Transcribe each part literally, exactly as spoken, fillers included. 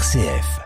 C F.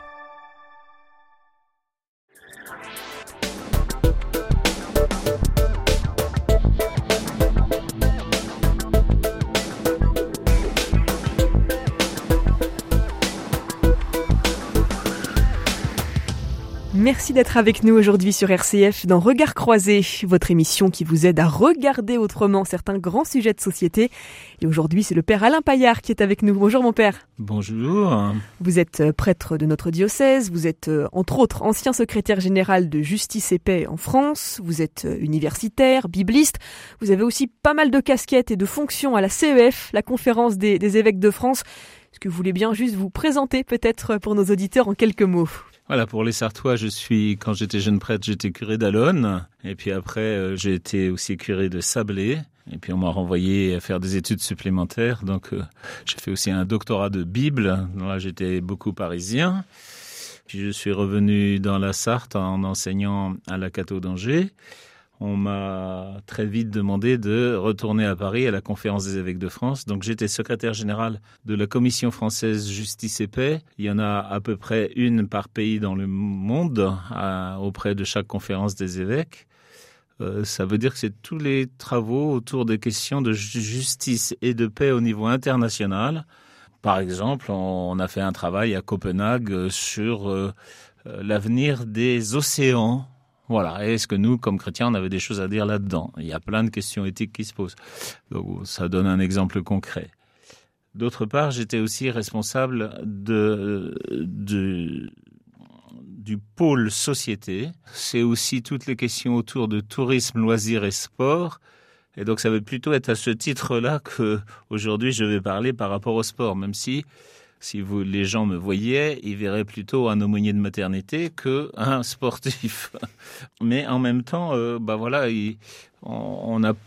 Merci d'être avec nous aujourd'hui sur R C F dans Regard croisé, votre émission qui vous aide à regarder autrement certains grands sujets de société. Et aujourd'hui, c'est le père Alain Paillard qui est avec nous. Bonjour mon père. Bonjour. Vous êtes prêtre de notre diocèse, vous êtes entre autres ancien secrétaire général de Justice et Paix en France, vous êtes universitaire, bibliste, vous avez aussi pas mal de casquettes et de fonctions à la C E F, la conférence des, des évêques de France. Est-ce que vous voulez bien juste vous présenter peut-être pour nos auditeurs en quelques mots ? Voilà, pour les Sartois, je suis, quand j'étais jeune prêtre, j'étais curé d'Alonne. Et puis après, euh, j'ai été aussi curé de Sablé. Et puis on m'a renvoyé à faire des études supplémentaires. Donc euh, j'ai fait aussi un doctorat de Bible. Là, j'étais beaucoup parisien. Puis je suis revenu dans la Sarthe en enseignant à la Catho d'Angers. On m'a très vite demandé de retourner à Paris à la conférence des évêques de France. Donc j'étais secrétaire général de la Commission française Justice et Paix. Il y en a à peu près une par pays dans le monde à, auprès de chaque conférence des évêques. Euh, ça veut dire que c'est tous les travaux autour des questions de justice et de paix au niveau international. Par exemple, on a fait un travail à Copenhague sur euh, l'avenir des océans. Voilà, et est-ce que nous, comme chrétiens, on avait des choses à dire là-dedans ? Il y a plein de questions éthiques qui se posent. Donc, ça donne un exemple concret. D'autre part, j'étais aussi responsable de, de, du pôle société. C'est aussi toutes les questions autour de tourisme, loisirs et sport. Et donc, ça va plutôt être à ce titre-là qu'aujourd'hui, je vais parler par rapport au sport, même si... Si vous, les gens me voyaient, ils verraient plutôt un aumônier de maternité qu'un sportif. Mais en même temps, euh, bah voilà, il, on, on a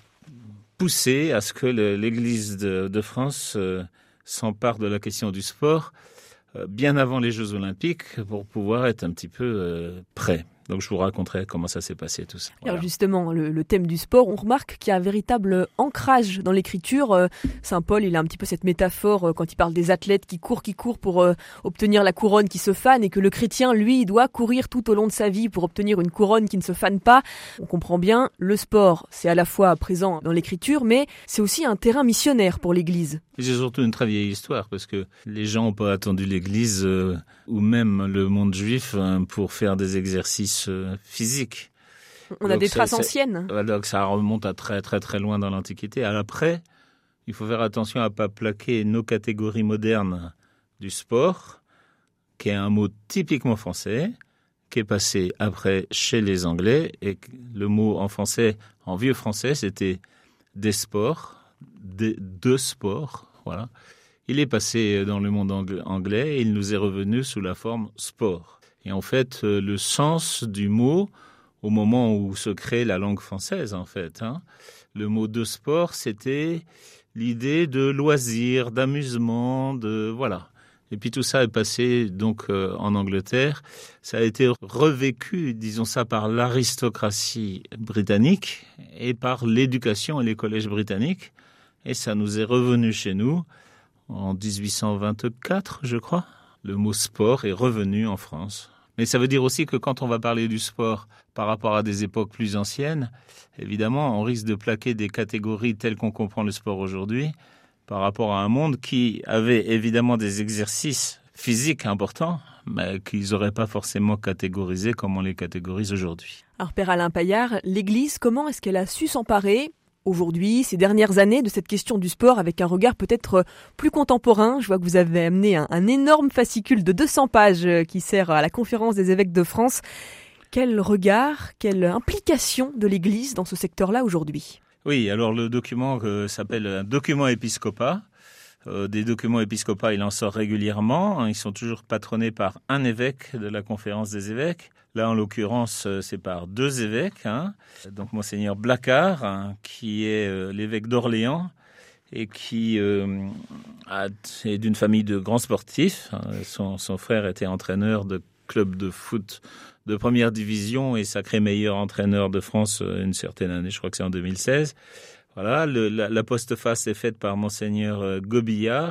poussé à ce que le, l'Église de, de France euh, s'empare de la question du sport euh, bien avant les Jeux Olympiques pour pouvoir être un petit peu euh, prêt. Donc je vous raconterai comment ça s'est passé tout ça. Voilà. Alors justement, le, le thème du sport, on remarque qu'il y a un véritable ancrage dans l'écriture. Euh, Saint Paul, il a un petit peu cette métaphore euh, quand il parle des athlètes qui courent, qui courent pour euh, obtenir la couronne qui se fane, et que le chrétien, lui, il doit courir tout au long de sa vie pour obtenir une couronne qui ne se fane pas. On comprend bien, le sport, c'est à la fois présent dans l'écriture, mais c'est aussi un terrain missionnaire pour l'Église. Et c'est surtout une très vieille histoire, parce que les gens n'ont pas attendu l'Église euh, ou même le monde juif hein, pour faire des exercices euh, physiques. On donc a des traces anciennes. Donc ça remonte à très très très loin dans l'Antiquité. Après, il faut faire attention à ne pas plaquer nos catégories modernes du sport, qui est un mot typiquement français, qui est passé après chez les Anglais. Et le mot en français, en vieux français, c'était des sports, des, de sports. Voilà. Il est passé dans le monde anglais et il nous est revenu sous la forme sport. Et en fait, le sens du mot, au moment où se crée la langue française, en fait, hein, le mot de sport, c'était l'idée de loisir, d'amusement, de voilà. Et puis tout ça est passé donc euh, en Angleterre. Ça a été revécu, disons ça, par l'aristocratie britannique et par l'éducation et les collèges britanniques. Et ça nous est revenu chez nous en dix-huit cent vingt-quatre, je crois. Le mot sport est revenu en France. Mais ça veut dire aussi que quand on va parler du sport par rapport à des époques plus anciennes, évidemment, on risque de plaquer des catégories telles qu'on comprend le sport aujourd'hui par rapport à un monde qui avait évidemment des exercices physiques importants, mais qu'ils n'auraient pas forcément catégorisés comme on les catégorise aujourd'hui. Alors, Père Alain Paillard, l'Église, comment est-ce qu'elle a su s'emparer aujourd'hui, ces dernières années, de cette question du sport avec un regard peut-être plus contemporain? Je vois que vous avez amené un, un énorme fascicule de deux cents pages qui sert à la conférence des évêques de France. Quel regard, quelle implication de l'Église dans ce secteur-là aujourd'hui? Oui, alors le document euh, s'appelle un document épiscopat. Euh, des documents épiscopaux, il en sort régulièrement. Ils sont toujours patronnés par un évêque de la conférence des évêques. Là, en l'occurrence, c'est par deux évêques. Hein. Donc, Monseigneur Blacard, hein, qui est euh, l'évêque d'Orléans et qui euh, a, est d'une famille de grands sportifs. Son, son frère était entraîneur de club de foot de première division et sacré meilleur entraîneur de France une certaine année, je crois que c'est en deux mille seize. Voilà, le, la, la postface est faite par Monseigneur Gobillard,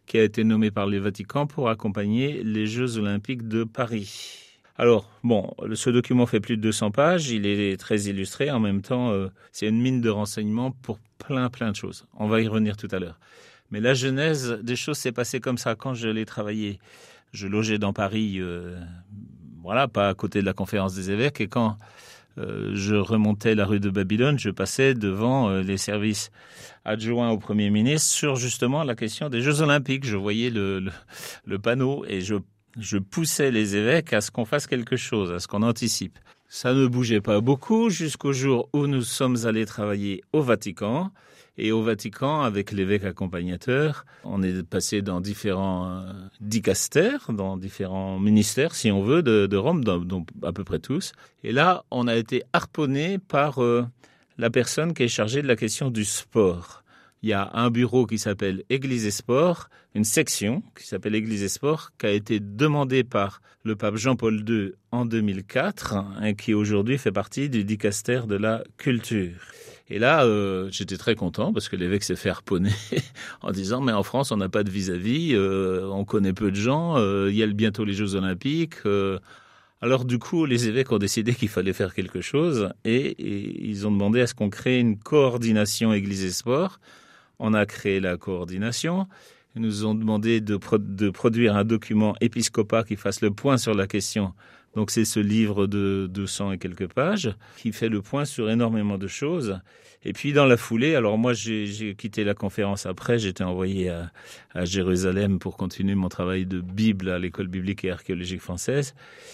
qui a été nommé par le Vatican pour accompagner les Jeux Olympiques de Paris. Alors, bon, ce document fait plus de deux cents pages, il est très illustré, en même temps, euh, c'est une mine de renseignements pour plein, plein de choses. On va y revenir tout à l'heure. Mais la genèse des choses s'est passée comme ça. Quand je l'ai travaillé, je logeais dans Paris, euh, voilà, pas à côté de la conférence des évêques, et quand euh, je remontais la rue de Babylone, je passais devant euh, les services adjoints au Premier ministre sur justement la question des Jeux Olympiques. Je voyais le, le, le panneau et je Je poussais les évêques à ce qu'on fasse quelque chose, à ce qu'on anticipe. Ça ne bougeait pas beaucoup jusqu'au jour où nous sommes allés travailler au Vatican. Et au Vatican, avec l'évêque accompagnateur, on est passé dans différents euh, dicastères, dans différents ministères, si on veut, de, de Rome, dans, dans à peu près tous. Et là, on a été harponné par euh, la personne qui est chargée de la question du sport. Il y a un bureau qui s'appelle Église et Sport, une section qui s'appelle Église et Sport, qui a été demandée par le pape Jean-Paul deux en deux mille quatre et qui aujourd'hui fait partie du dicastère de la culture. Et là, euh, j'étais très content parce que l'évêque s'est fait harponner en disant « mais en France, on n'a pas de vis-à-vis, euh, on connaît peu de gens, euh, il y a bientôt les Jeux Olympiques euh, ». Alors du coup, les évêques ont décidé qu'il fallait faire quelque chose et, et ils ont demandé à ce qu'on crée une coordination Église et Sport. On a créé la coordination. Ils nous ont demandé de, pro- de produire un document épiscopat qui fasse le point sur la question. Donc c'est ce livre de deux cents et quelques pages qui fait le point sur énormément de choses. Et puis dans la foulée, alors moi j'ai, j'ai quitté la conférence après, j'étais envoyé à, à Jérusalem pour continuer mon travail de Bible à l'école biblique et archéologique française.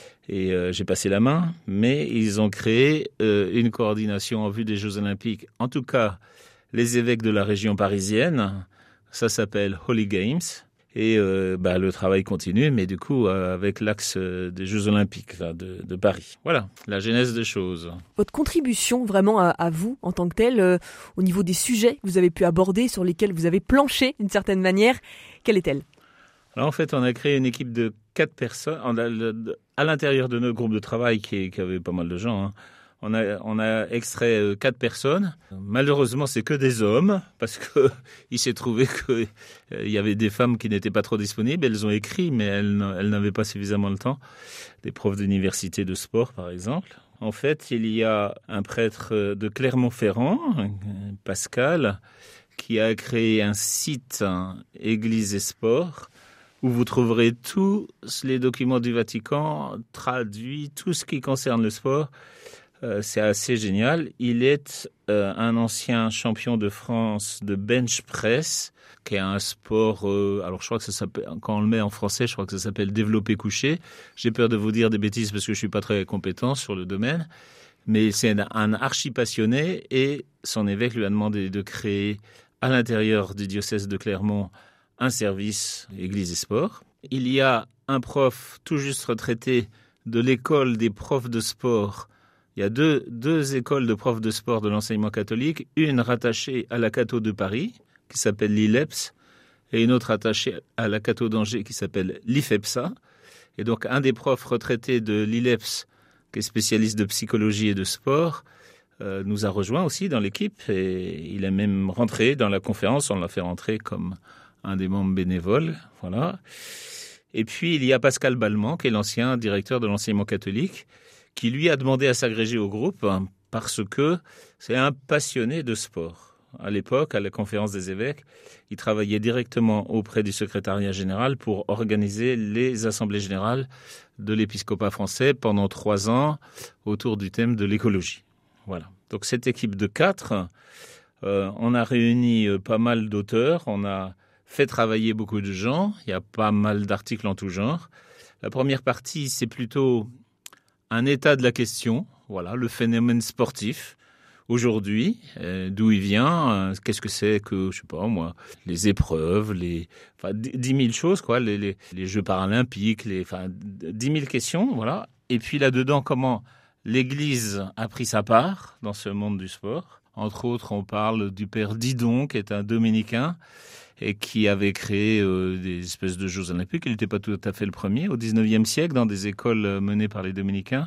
Et euh, j'ai passé la main, mais ils ont créé euh, une coordination en vue des Jeux Olympiques. En tout cas, les évêques de la région parisienne, ça s'appelle Holy Games. Et euh, bah, le travail continue, mais du coup, euh, avec l'axe euh, des Jeux Olympiques là, de, de Paris. Voilà, la genèse des choses. Votre contribution vraiment à, à vous, en tant que tel, euh, au niveau des sujets que vous avez pu aborder, sur lesquels vous avez planché d'une certaine manière, quelle est-elle ? Alors en fait, on a créé une équipe de quatre personnes. On a, à l'intérieur de notre groupe de travail, qui, qui avait pas mal de gens, hein, On a, on a extrait euh, quatre personnes. Malheureusement, c'est que des hommes, parce que il s'est trouvé qu'il euh, y avait des femmes qui n'étaient pas trop disponibles. Elles ont écrit, mais elles, elles n'avaient pas suffisamment le temps. Des profs d'université de sport, par exemple. En fait, il y a un prêtre de Clermont-Ferrand, Pascal, qui a créé un site, Église et Sport, où vous trouverez tous les documents du Vatican traduits, tout ce qui concerne le sport. Euh, c'est assez génial. Il est euh, un ancien champion de France de bench press, qui est un sport, euh, alors je crois que ça s'appelle, quand on le met en français, je crois que ça s'appelle développé couché. J'ai peur de vous dire des bêtises parce que je suis pas très compétent sur le domaine. Mais c'est un, un archi passionné et son évêque lui a demandé de créer à l'intérieur du diocèse de Clermont un service Église et Sport. Il y a un prof tout juste retraité de l'école des profs de sport. Il y a deux, deux écoles de profs de sport de l'enseignement catholique, une rattachée à la Catho de Paris, qui s'appelle l'I L E P S, et une autre rattachée à la Catho d'Angers, qui s'appelle l'I F E P S A. Et donc, un des profs retraités de l'I L E P S, qui est spécialiste de psychologie et de sport, euh, nous a rejoint aussi dans l'équipe, et il est même rentré dans la conférence, on l'a fait rentrer comme un des membres bénévoles, voilà. Et puis, il y a Pascal Balmont, qui est l'ancien directeur de l'enseignement catholique, qui lui a demandé à s'agréger au groupe parce que c'est un passionné de sport. À l'époque, à la conférence des évêques, il travaillait directement auprès du secrétariat général pour organiser les assemblées générales de l'épiscopat français pendant trois ans autour du thème de l'écologie. Voilà. Donc cette équipe de quatre, euh, on a réuni euh, pas mal d'auteurs, on a fait travailler beaucoup de gens, il y a pas mal d'articles en tout genre. La première partie, c'est plutôt un état de la question, voilà, le phénomène sportif aujourd'hui, euh, d'où il vient, euh, qu'est-ce que c'est que, je sais pas moi, les épreuves, les, enfin, dix mille choses, quoi, les, les, les Jeux paralympiques, les, enfin, dix mille questions, voilà. Et puis là-dedans, comment l'Église a pris sa part dans ce monde du sport. Entre autres, on parle du père Didon, qui est un dominicain, et qui avait créé euh, des espèces de Jeux olympiques. Il n'était pas tout à fait le premier, au dix-neuvième siècle, dans des écoles euh, menées par les dominicains.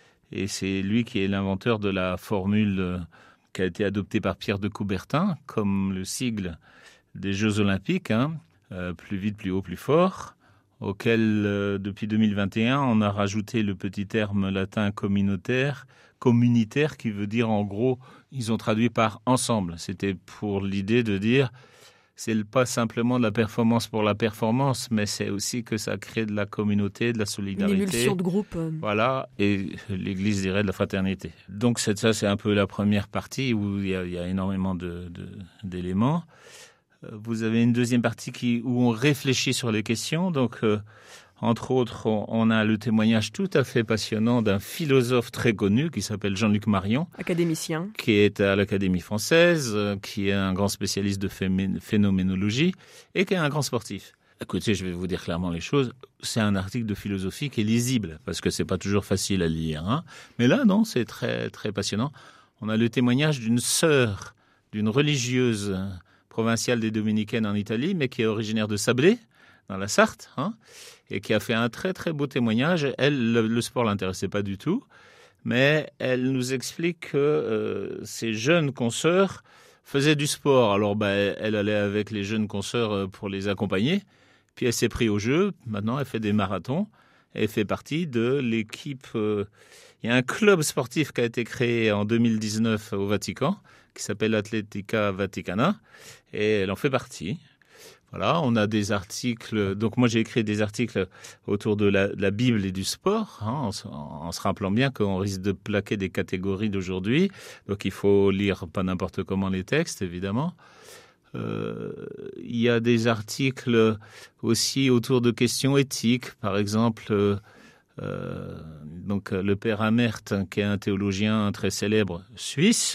Et c'est lui qui est l'inventeur de la formule euh, qui a été adoptée par Pierre de Coubertin, comme le sigle des Jeux olympiques, hein. euh, plus vite, plus haut, plus fort, auquel, euh, depuis deux mille vingt et un, on a rajouté le petit terme latin communautaire, communitaire, qui veut dire en gros, ils ont traduit par ensemble. C'était pour l'idée de dire, c'est pas simplement de la performance pour la performance, mais c'est aussi que ça crée de la communauté, de la solidarité. Une émulsion de groupe. Voilà, et l'Église dirait de la fraternité. Donc c'est, ça, c'est un peu la première partie où il y a, il y a énormément de, de, d'éléments. Vous avez une deuxième partie qui, où on réfléchit sur les questions. Donc, euh, entre autres, on, on a le témoignage tout à fait passionnant d'un philosophe très connu qui s'appelle Jean-Luc Marion. Académicien. Qui est à l'Académie française, euh, qui est un grand spécialiste de phé- phénoménologie et qui est un grand sportif. Écoutez, je vais vous dire clairement les choses. C'est un article de philosophie qui est lisible, parce que c'est pas toujours facile à lire, hein. Mais là, non, c'est très, très passionnant. On a le témoignage d'une sœur, d'une religieuse provinciale des Dominicaines en Italie, mais qui est originaire de Sablé, dans la Sarthe, hein, et qui a fait un très très beau témoignage. Elle, le, le sport l'intéressait pas du tout, mais elle nous explique que euh, ces jeunes consoeurs faisaient du sport. Alors, bah, elle allait avec les jeunes consoeurs pour les accompagner, puis elle s'est prise au jeu. Maintenant, elle fait des marathons. Elle fait partie de l'équipe. Euh, il y a un club sportif qui a été créé en deux mille dix-neuf au Vatican, qui s'appelle Atletica Vaticana, et elle en fait partie. Voilà, on a des articles. Donc moi j'ai écrit des articles autour de la, de la Bible et du sport, hein, en, en se rappelant bien qu'on risque de plaquer des catégories d'aujourd'hui. Donc il faut lire pas n'importe comment les textes, évidemment. Euh, il y a des articles aussi autour de questions éthiques, par exemple. Euh, Euh, donc le père Amert, qui est un théologien très célèbre suisse,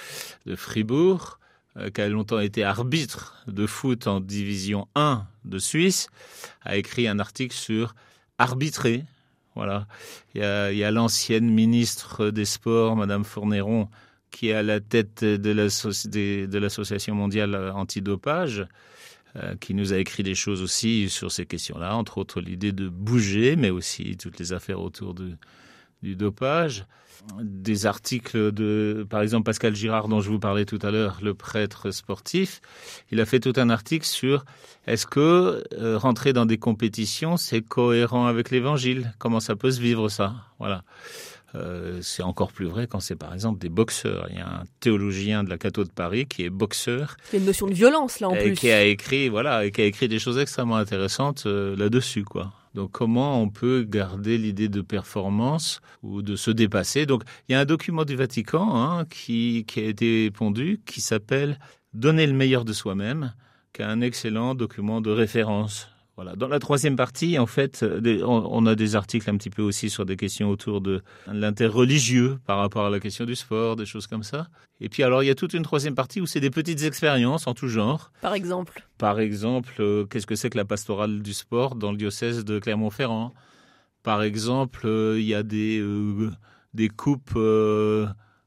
de Fribourg, euh, qui a longtemps été arbitre de foot en division un de Suisse, a écrit un article sur arbitrer. Voilà. Il y a, il y a l'ancienne ministre des Sports, Madame Fournéron, qui est à la tête de, la, de, de l'association mondiale antidopage, Euh, qui nous a écrit des choses aussi sur ces questions-là, entre autres l'idée de bouger, mais aussi toutes les affaires autour de, du dopage. Des articles de, par exemple, Pascal Girard, dont je vous parlais tout à l'heure, le prêtre sportif, il a fait tout un article sur est-ce que euh, rentrer dans des compétitions, c'est cohérent avec l'Évangile ? Comment ça peut se vivre, ça ? Voilà. Euh, c'est encore plus vrai quand c'est par exemple des boxeurs. Il y a un théologien de la Catho de Paris qui est boxeur. Il y a une notion de violence là en et plus. Qui a écrit, voilà, et qui a écrit des choses extrêmement intéressantes euh, là-dessus, quoi. Donc comment on peut garder l'idée de performance ou de se dépasser. Donc il y a un document du Vatican hein, qui, qui a été pondu qui s'appelle « Donner le meilleur de soi-même », qui est un excellent document de référence. Voilà. Dans la troisième partie, en fait, on a des articles un petit peu aussi sur des questions autour de l'interreligieux par rapport à la question du sport, des choses comme ça. Et puis alors, il y a toute une troisième partie où c'est des petites expériences en tout genre. Par exemple Par exemple, euh, qu'est-ce que c'est que la pastorale du sport dans le diocèse de Clermont-Ferrand ? Par exemple, euh, il y a des, euh, des coupes euh,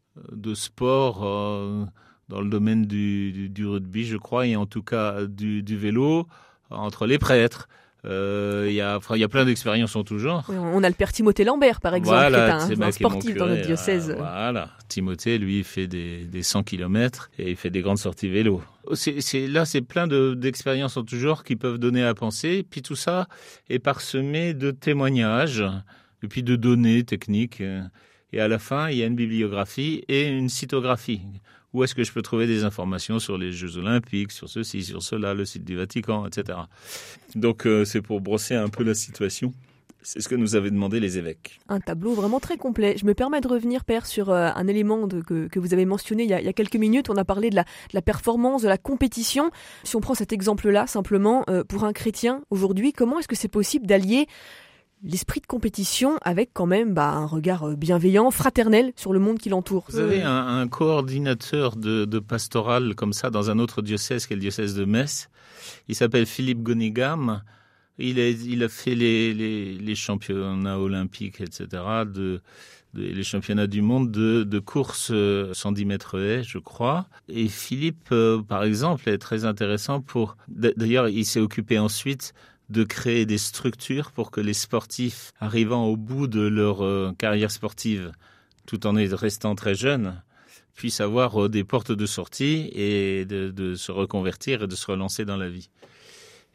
de sport euh, dans le domaine du, du, du rugby, je crois, et en tout cas du, du vélo, entre les prêtres. Euh, il y a, enfin, il y a plein d'expériences en tout genre. Oui, on a le père Timothée Lambert, par exemple, voilà, qui est un, un sportif dans notre diocèse. Euh, voilà, Timothée, lui, il fait des, des cent kilomètres et il fait des grandes sorties vélo. C'est, c'est, là, c'est plein de, d'expériences en tout genre qui peuvent donner à penser. Puis tout ça est parsemé de témoignages et puis de données techniques. Et à la fin, il y a une bibliographie et une cytographie. Où est-ce que je peux trouver des informations sur les Jeux Olympiques, sur ceci, sur cela, le site du Vatican, et cetera. Donc, euh, c'est pour brosser un peu la situation. C'est ce que nous avaient demandé les évêques. Un tableau vraiment très complet. Je me permets de revenir, Père, sur euh, un élément de, que, que vous avez mentionné il y, a, il y a quelques minutes. On a parlé de la, de la performance, de la compétition. Si on prend cet exemple-là, simplement, euh, pour un chrétien, aujourd'hui, comment est-ce que c'est possible d'allier l'esprit de compétition avec quand même bah, un regard bienveillant, fraternel sur le monde qui l'entoure? Vous avez un, un coordinateur de, de pastoral comme ça dans un autre diocèse qui est le diocèse de Metz. Il s'appelle Philippe Gonigam. Il a, il a fait les, les, les championnats olympiques, et cetera, de, de, les championnats du monde de, de course cent dix mètres haies, je crois. Et Philippe, euh, par exemple, est très intéressant pour... D'ailleurs, il s'est occupé ensuite de créer des structures pour que les sportifs arrivant au bout de leur euh, carrière sportive, tout en restant très jeunes, puissent avoir euh, des portes de sortie et de, de se reconvertir et de se relancer dans la vie.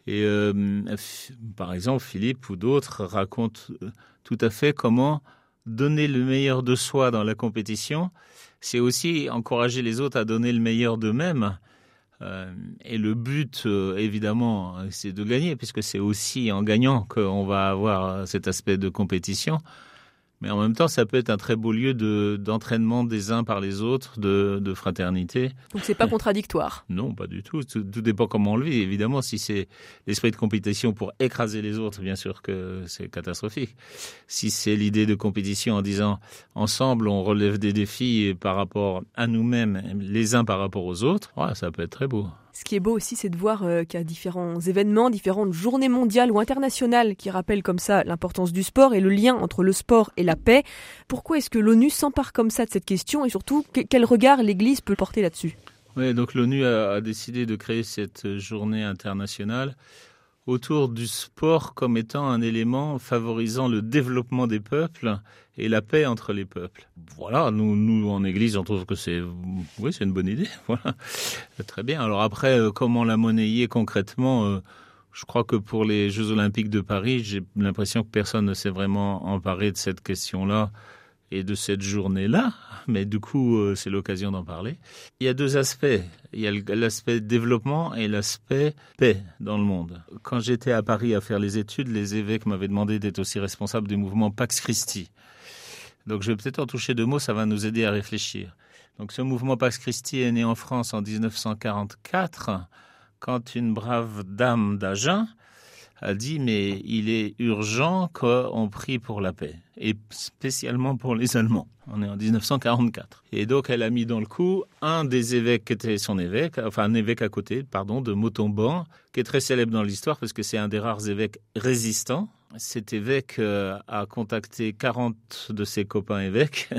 Et euh, f- par exemple, Philippe ou d'autres racontent tout à fait comment donner le meilleur de soi dans la compétition, c'est aussi encourager les autres à donner le meilleur d'eux-mêmes. Euh, et le but, euh, évidemment, c'est de gagner, puisque c'est aussi en gagnant qu'on va avoir cet aspect de compétition. Mais en même temps, ça peut être un très beau lieu de, d'entraînement des uns par les autres, de, de fraternité. Donc c'est pas contradictoire. Non, pas du tout. tout. Tout dépend comment on le vit. Évidemment, si c'est l'esprit de compétition pour écraser les autres, bien sûr que c'est catastrophique. Si c'est l'idée de compétition en disant ensemble, on relève des défis par rapport à nous-mêmes, les uns par rapport aux autres, ouais, ça peut être très beau. Ce qui est beau aussi, c'est de voir euh, qu'il y a différents événements, différentes journées mondiales ou internationales qui rappellent comme ça l'importance du sport et le lien entre le sport et la paix. Pourquoi est-ce que l'ONU s'empare comme ça de cette question et surtout, que, quel regard l'Église peut porter là-dessus ? Oui, donc l'ONU a, a décidé de créer cette journée internationale autour du sport comme étant un élément favorisant le développement des peuples et la paix entre les peuples. Voilà, nous, nous en Église, on trouve que c'est, oui, c'est une bonne idée. Voilà, très bien. Alors après, euh, comment la monnayer concrètement euh, je crois que pour les Jeux Olympiques de Paris, j'ai l'impression que personne ne s'est vraiment emparé de cette question-là et de cette journée-là, mais du coup, euh, c'est l'occasion d'en parler. Il y a deux aspects. Il y a l'aspect développement et l'aspect paix dans le monde. Quand j'étais à Paris à faire les études, les évêques m'avaient demandé d'être aussi responsable du mouvement Pax Christi. Donc je vais peut-être en toucher deux mots, ça va nous aider à réfléchir. Donc ce mouvement Pax Christi est né en France en dix-neuf cent quarante-quatre, quand une brave dame d'Agen a dit mais il est urgent qu'on prie pour la paix, et spécialement pour les Allemands. On est en dix-neuf cent quarante-quatre. Et donc elle a mis dans le coup un des évêques qui était son évêque, enfin un évêque à côté, pardon, de Montauban, qui est très célèbre dans l'histoire parce que c'est un des rares évêques résistants. Cet évêque euh, a contacté quarante de ses copains évêques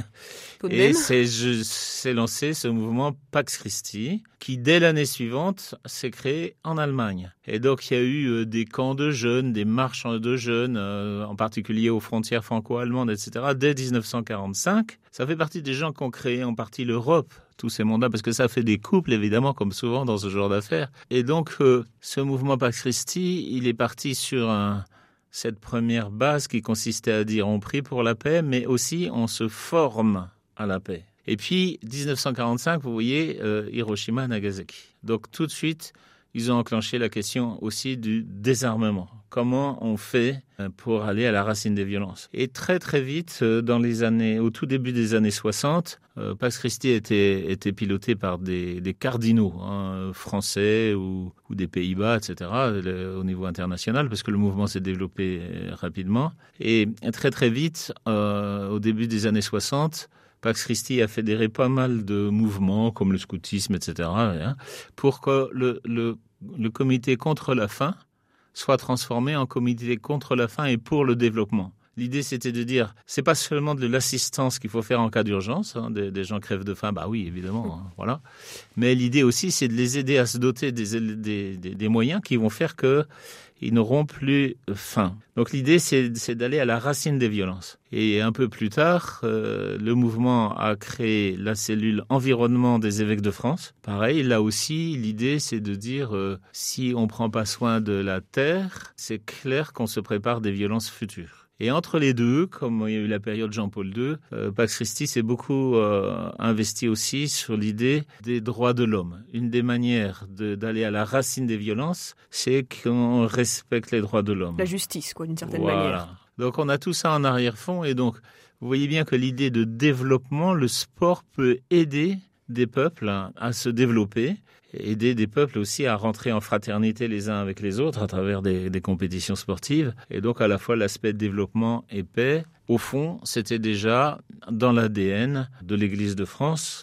et c'est, je, s'est lancé ce mouvement Pax Christi qui, dès l'année suivante, s'est créé en Allemagne. Et donc, il y a eu euh, des camps de jeunes, des marches de jeunes, euh, en particulier aux frontières franco-allemandes, et cetera, dès dix-neuf cent quarante-cinq. Ça fait partie des gens qui ont créé en partie l'Europe, tous ces mandats, parce que ça fait des couples, évidemment, comme souvent dans ce genre d'affaires. Et donc, euh, ce mouvement Pax Christi, il est parti sur un... cette première base qui consistait à dire on prie pour la paix, mais aussi on se forme à la paix. Et puis, dix-neuf cent quarante-cinq, vous voyez, euh, Hiroshima, Nagasaki. Donc tout de suite, ils ont enclenché la question aussi du désarmement. Comment on fait pour aller à la racine des violences? Et très très vite, dans les années, au tout début des années soixante, euh, Pax Christi était, était piloté par des, des cardinaux hein, français ou, ou des Pays-Bas, et cetera, le, au niveau international, parce que le mouvement s'est développé rapidement. Et très très vite, euh, au début des années soixante, Pax Christi a fédéré pas mal de mouvements, comme le scoutisme, et cetera, hein, pour que le, le, le comité contre la faim soit transformé en comité contre la faim et pour le développement. L'idée, c'était de dire, c'est pas seulement de l'assistance qu'il faut faire en cas d'urgence, hein, des, des gens crèvent de faim, bah oui, évidemment, hein, voilà. Mais l'idée aussi, c'est de les aider à se doter des, des, des, des moyens qui vont faire que ils n'auront plus faim. Donc l'idée, c'est, c'est d'aller à la racine des violences. Et un peu plus tard, euh, le mouvement a créé la cellule environnement des évêques de France. Pareil, là aussi, l'idée, c'est de dire, euh, si on ne prend pas soin de la terre, c'est clair qu'on se prépare des violences futures. Et entre les deux, comme il y a eu la période Jean-Paul deux, euh, Pax Christi s'est beaucoup euh, investi aussi sur l'idée des droits de l'homme. Une des manières de, d'aller à la racine des violences, c'est qu'on respecte les droits de l'homme. La justice, quoi, d'une certaine voilà. manière. Donc on a tout ça en arrière-fond et donc vous voyez bien que l'idée de développement, le sport peut aider des peuples hein, à se développer, aider des peuples aussi à rentrer en fraternité les uns avec les autres à travers des, des compétitions sportives. Et donc à la fois l'aspect développement et paix, au fond, c'était déjà dans l'A D N de l'Église de France,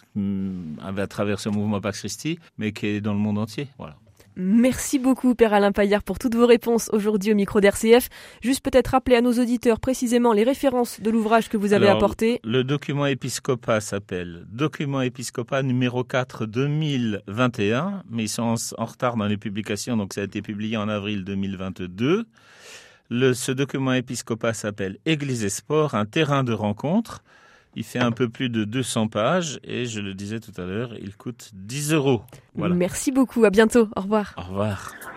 à travers ce mouvement Pax Christi, mais qui est dans le monde entier. Voilà. Merci beaucoup, Père Alain Paillard, pour toutes vos réponses aujourd'hui au micro d'R C F. Juste peut-être rappeler à nos auditeurs précisément les références de l'ouvrage que vous avez Alors, apporté. Le document Episcopat s'appelle Document Episcopat numéro quatre deux mille vingt et un, mais ils sont en, en retard dans les publications, donc ça a été publié en avril deux mille vingt-deux. Le, ce document Episcopat s'appelle Église et sport, un terrain de rencontre. Il fait un peu plus de deux cents pages et je le disais tout à l'heure, il coûte dix euros. Voilà. Merci beaucoup, à bientôt, au revoir. Au revoir.